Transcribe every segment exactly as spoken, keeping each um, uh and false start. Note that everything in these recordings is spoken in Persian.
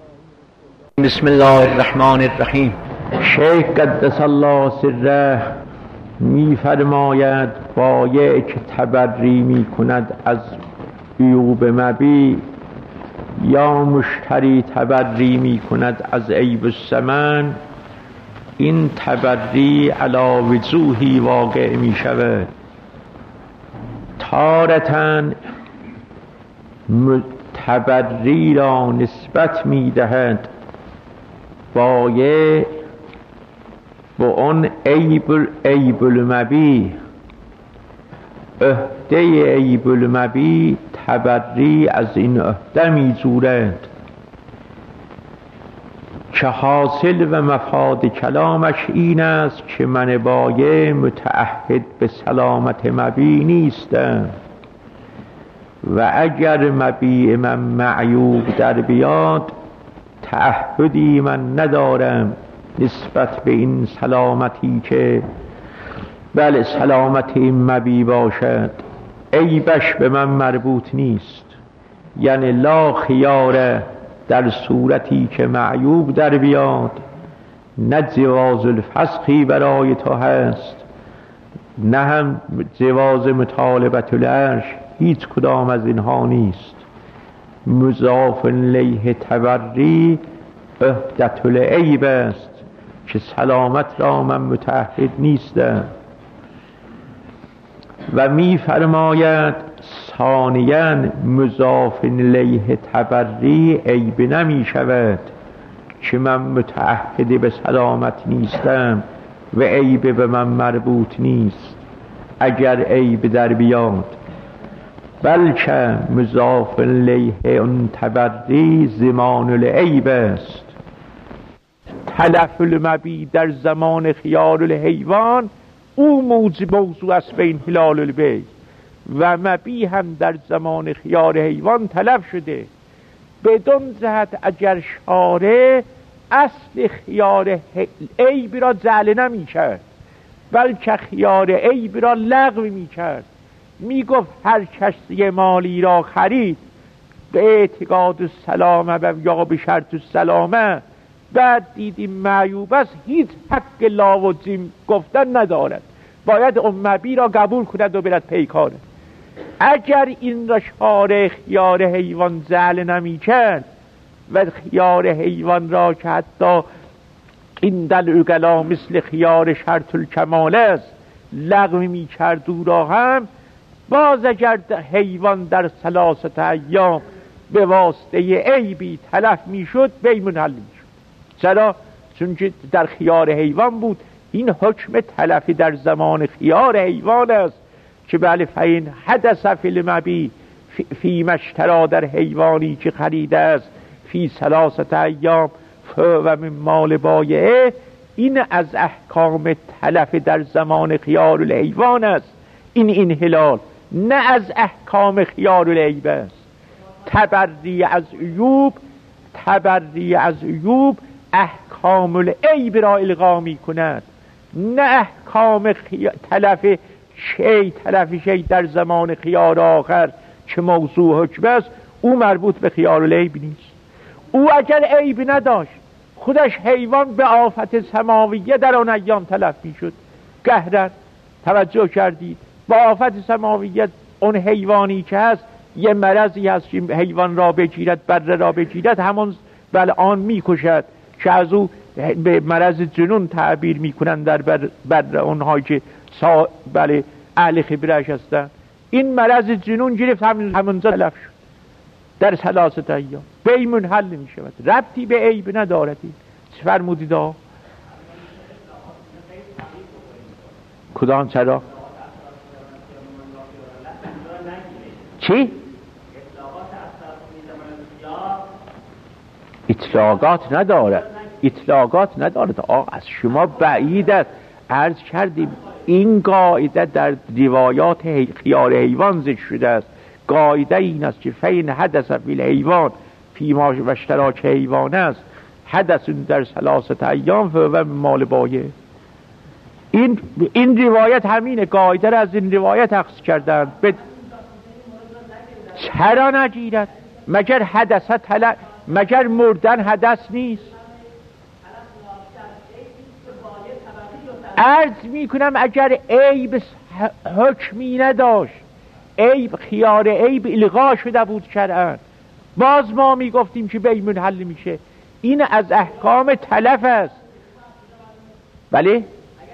بسم الله الرحمن الرحیم. شیخ قدس الله سره می فرماید بایع که تبری می کند از عیوب مبیع یا مشتری تبری می کند از عیب الثمن، این تبری علی وضوحی واقع می شود. تارتاً تبری را نسبت می دهد بایع با اون عیب عیب المبیع، عهده عیب المبیع تبری از این عهده می زورد که حاصل و مفاد کلامش این است که من بایع متعهد به سلامت مبیع نیستم و اگر مبیع من معیوب در بیاد تعهدی من ندارم نسبت به این سلامتی که بله سلامت این مبیع باشد، عیبش به من مربوط نیست. یعنی لا خیاره در صورتی که معیوب در بیاد، نه جواز الفسخی برای تو هست نه هم جواز مطالبت العرش، هیچ کدام از اینها نیست. مضاف الیه تبری عهدة العیب است که سلامت را من متعهد نیستم. و می فرماید ثانیاً مضاف الیه تبری عیب نمی شود که من متعهد به سلامت نیستم و عیب به من مربوط نیست اگر عیب در بیاد، بلکه مضاف الیه اون تبری ضمان العیب است. تلف المبیع در زمان خیار الحیوان او موجب موضوع است به انحلال البیع، و مبیع هم در زمان خیار حیوان تلف شده. بدون جهت اگر شارع اصل خیار عیب را جعل نمی کرد بلکه خیار عیب را لغو می کرد، می گفت هر کسی مالی را خرید به اعتقاد السلامه و یا به شرط السلامه، بعد دیدیم معیوب است، هیچ حق لا و جیم گفتن ندارد، باید اون مبیع را قبول کند و برد پیکاره. اگر این را شارع خیار حیوان جعل نمی کرد و خیار حیوان را که حتی این دل اگلا مثل خیار شرط الکمال است لغو می کرد او را هم، باز اگر حیوان در ثلاثه ایام به واسطه عیبی تلف می شد بی منحل می شد. چرا؟ چون که در خیار حیوان بود. این حکم تلفی در زمان خیار حیوان است که بله فین حدث فی المبیع فی مشترا در حیوانی که خریده است فی ثلاثه ایام و من مال بایعه، این از احکام تلف در زمان خیار الحیوان است، این انحلال نه از احکام خیار العیب است. تبری از عیوب تبری از عیوب احکام العیب را الغا می کند، نه احکام خی... تلف شی تلف شی در زمان خیار آخر که موضوع حکم است، او مربوط به خیار العیب نیست. او اگر عیب نداشت خودش حیوان به آفت سماویه در آن ایام تلف می شد. قهرن توجه کردید با آفت سماویه اون حیوانی که هست یه مرضی هست که حیوان را بگیرد، بره را بگیرد، همون بله آن می کشد که از او به مرض جنون تعبیر می کنند در بر, بر اونهایی که سا بله اهل خبرش هستن. این مرض جنون گرفت همون همونجا تلف شد در ثلاثه ایام بی منحل می شود، ربطی به عیب ندارد. چه فرمودید ها؟ کدام چرا؟ چی؟ اطلاقات نداره، اطلاقات نداره. آقا از شما بعید است. عرض کردیم این قاعده در روایات خیار حیوان ذکر شده است. قاعده این است که فین حدث فی الحیوان فی ما و اشتراک حیوان است حدث در ثلاثه ایام و مال بایع. این این روایت همینه، قاعده را از این روایت اخذ کردند. چرا نگیرد؟ مگر حدث تلف مگر مردن حدث نیست؟ عرض می کنم اگر عیب حکمی نداشت، عیب خیار عیب الغا شده بود شرعاً، باز ما می گفتیم که بی منحل میشه. این از احکام تلف است. بله؟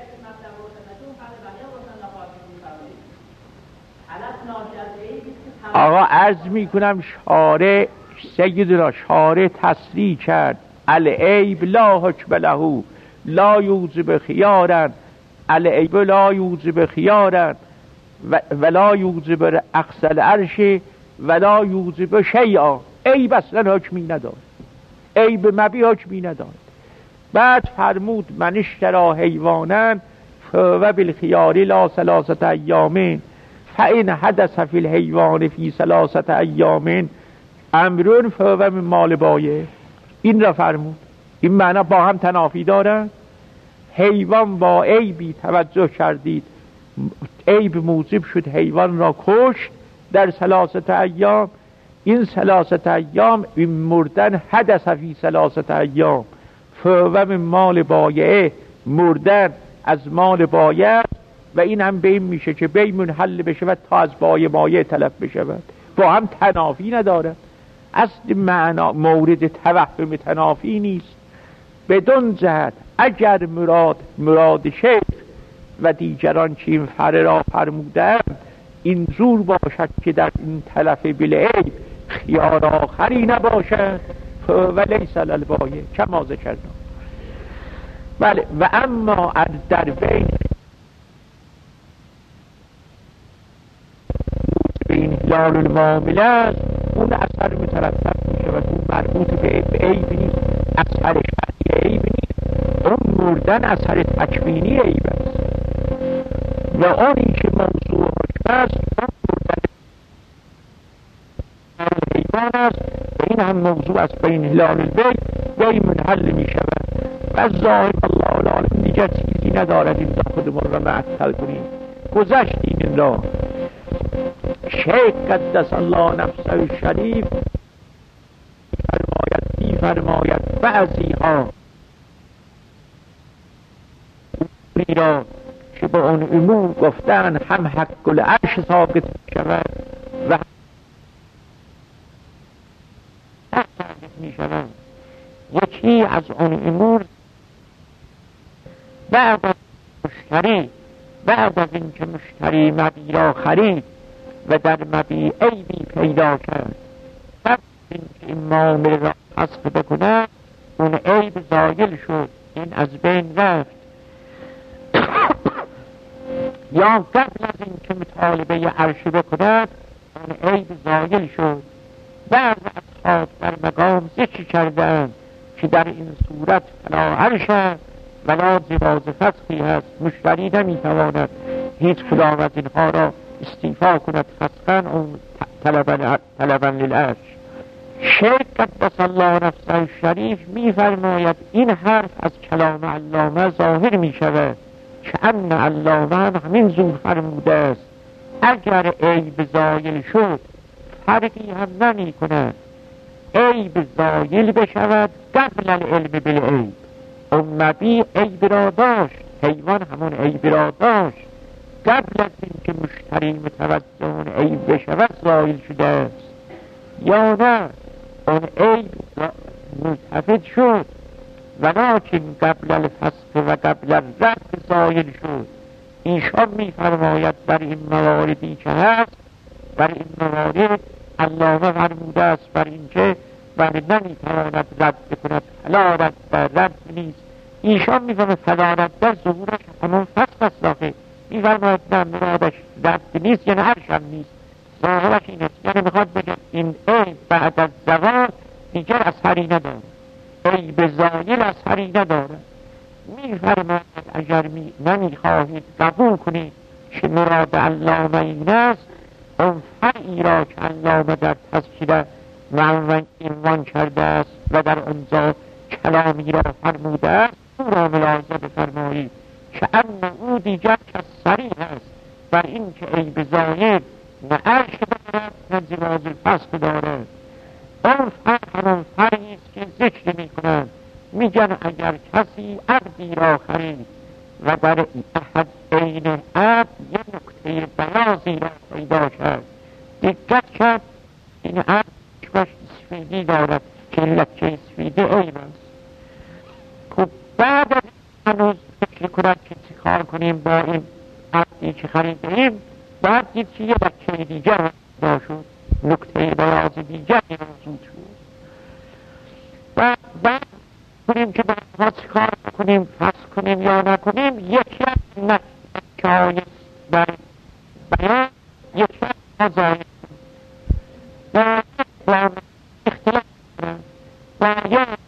آقا عرض می کنم شارع سیدنا شارع تصریح کرد العیب لا حکم له لا یوجب خیارا، العیب لا یوجب خیارا ولا یوجب اخذ العرش ولا یوجب شیئا. عیب اصلا حکمی نداره، عیب مبی حکمی نداره. بعد فرمود من اشترا حیوانا فهو بالخیار لا ثلاثه ایام فإن حدث فی الحیوان فی ثلاثه ایام امر فهو من مال بایع. این را فرمود. این معنی با هم تنافی دارن. حیوان با عیبی توجه کردید، عیب موجب شد حیوان را کشت در ثلاثه ایام، این ثلاثه ایام این مردن حدث فی ثلاثه ایام فهو من مال بایع، مردن از مال بایع و این هم به این میشه که بی منحل بشود تا از بایع مایع تلف بشود. با هم تنافی نداره. اصل معنا مورد توهم تنافی نیست. بدون جهت اگر مراد مراد شیخ و دیگران که این فره را فرمودند این زور باشد که در این تلف بالعیب خیار آخری نباشد و لیس للبایع کما ذکرنا. بله و اما در بین این هلال المعامله است، اون اثر مترتب می شود، اون مربوط به عیب نیست، اثر شرعی عیب نیست، اون مردن اثر تکوینی عیب است و آنی که موضوع حکم است اون مردن حیوان است و این هم موضوع است. بین هلال البیت بی منحل می شود و ظاهر الله العالم دیگر چیزی ندارد این دا خودمون را معطل کنیم. گذشتیم این را. شیخ قدس الله نفسه شریف فرماید می فرماید بعضی ها اموری را که به اون امور گفتن هم حق العرش ثابت شود و هم ثابت می شود. یکی از اون امور بعد از مشتری بعد از این که مشتری مبی را خرید و در مبی عیبی پیدا کرد، بعد این که این معامله را حذف بکنه اون عیب زایل شد، این از بین رفت. یا قبل از این که مطالبه عرش بکنه اون عیب زایل شد. بعض اصحاب در مقام ذکر کردند که در این صورت فلا عرش ولا جواز فسخی هست، مشتری نمیتواند هیچ کدام از اینها را استیفا کند فسخا اون طلبا للعرش. شیخ قدس الله نفسه شریف میفرماید این حرف از کلام علامه ظاهر می شود که ان علامه همین زور فرموده است اگر عیب زایل شد فرقی هم نمی کند، عیب زایل بشود قبل العلم بالعیب. امتی عیب را داشت، حیوان همون عیب را داشت، قبل از این که مشتری متوجه اون عیب بشود زایل شده است، یا نه اون عیب ملتفت شد ولکن قبل الفسخ و قبل الرد زایل شد. ایشان می فرماید در این مواردی که هست، در این موارد علامه فرموده است بر این که ولی نمی تواند رد بکند، فلا رد رد نیست. ایشان می فرماید فلا رد در ظهورش همون فسخ است داخل. می فرماید نه مرادش رد نیست یعنی هرشم نیست، ظاهرش این است، یعنی میخواد بگه این عیب بعد از زوال دیگر اثری نداره، عیب زایل اثری نداره. می فرماید اگر می نمی خواهید قبول کنید که مراد علامه این است، اون فرعی را که علامه در تذکیره معلوماً عنوان کرده است و در اونجا کلامی را فرموده است او را ملاحظه بفرمایید که اما او دیگر که صریح است بر این که عیب زایل نه عرش دارد نه جواز الفسخ دارد. عرف هم همون فریست که ذکر می کنند، میگن اگر کسی عبدی را خرید و در احد بین عبد یه نکته بیازی را پیدا کرد، دقت کرد این عبد باش سفیدی دارد که لکه سفیده عیب است. خب بعد از هنوز فکر کنند که چی کار کنیم با این عبدی که خریدیم، بعد دید که یه لکه دیگر پیدا شد، نکته بیاز دیگر موجود شد. و بعد کنیم که باید چی کار کنیم، فصل کنیم یا نکنیم، یکی از نکته های در بیان یکی از آزایی و اختلاف کنند و یا